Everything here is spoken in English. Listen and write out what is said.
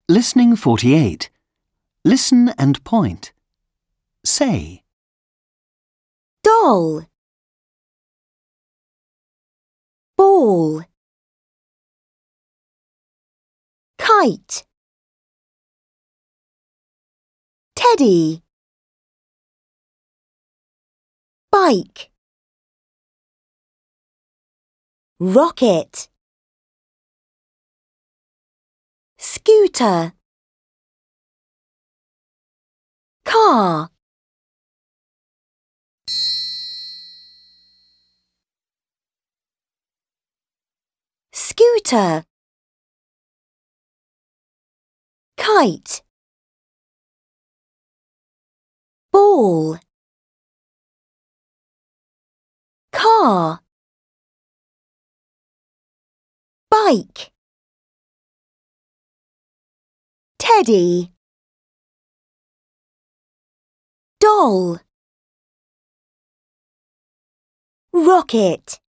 Listening 48. Listen and point. Say. Doll, ball, kite, teddy, bike, rocket, scooter, car, scooter, kite, ball, car, bike, teddy, doll, rocket.